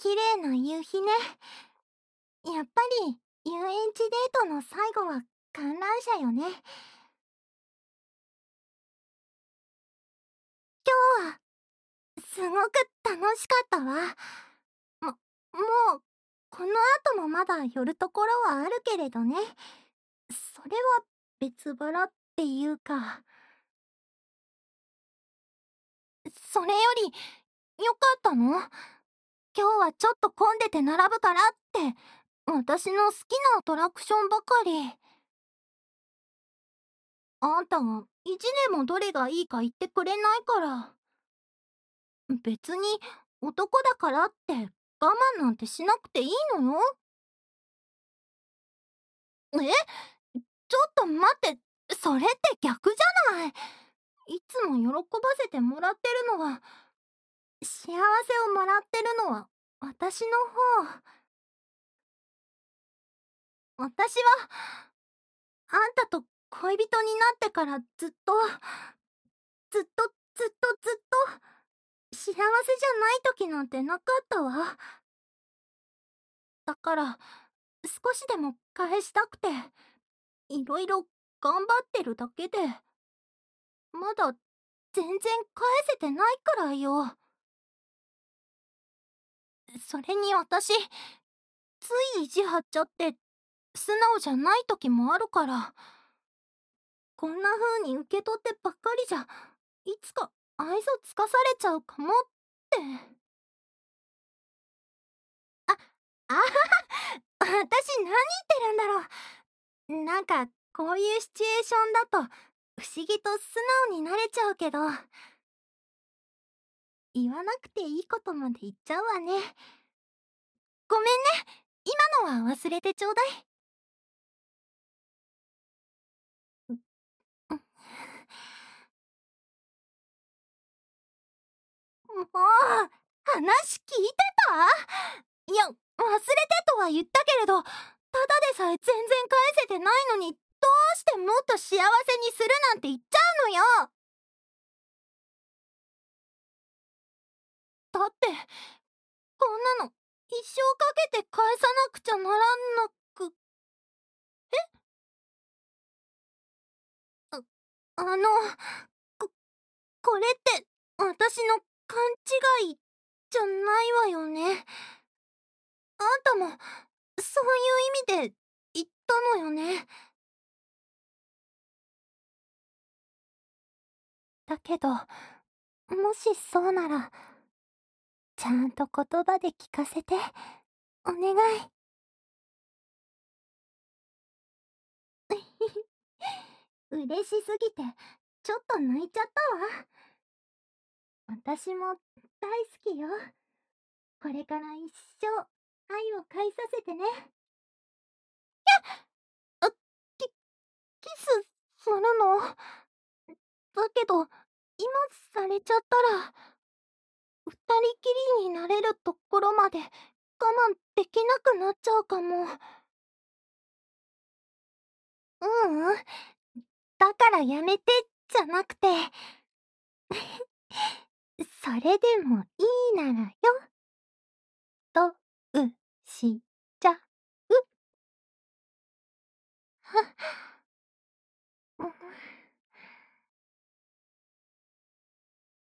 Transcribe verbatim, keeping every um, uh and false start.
綺麗な夕日ね。やっぱり遊園地デートの最後は観覧車よね。今日はすごく楽しかったわ。も、もう、この後もまだ寄るところはあるけれどね。それは別腹っていうか。それより、よかったの？今日はちょっと混んでて並ぶからって、私の好きなアトラクションばかり。あんたが一年もどれがいいか言ってくれないから。別に男だからって我慢なんてしなくていいのよ。え？ちょっと待って、それって逆じゃない。いつも喜ばせてもらってるのは、幸せをもらってるのは私の方。私は、あんたと恋人になってからずっと、ずっとずっとずっと、幸せじゃない時なんてなかったわ。だから、少しでも返したくて、いろいろ頑張ってるだけで、まだ全然返せてないくらいよ。それに私、つい意地張っちゃって、素直じゃない時もあるから、こんな風に受け取ってばっかりじゃ、いつか愛想つかされちゃうかもって。あ、あはは、私何言ってるんだろう。なんか、こういうシチュエーションだと、不思議と素直になれちゃうけど、言わなくていいことまで言っちゃうわね。ごめんね。今のは忘れてちょうだい。もう、話聞いてた？いや、忘れてとは言ったけれど、ただでさえ全然返せてないのに、どうしてもっと幸せにするなんて言っちゃうのよ。だって、こんなの一生かけて返さなくちゃならなく、あ、あの、こ、これって私の勘違いじゃないわよね。あんたもそういう意味で言ったのよね。だけど、もしそうなら、ちゃんと言葉で聞かせて、お願い。嬉しすぎて、ちょっと泣いちゃったわ。私も大好きよ。これから一生、愛を返させてね。あ、キ、キスするの？だけど、今されちゃったら、二人きりになれるところまで我慢できなくなっちゃうかも。ううん。だからやめて、じゃなくて、それでもいいならよ。と、う、し、ちゃ、う。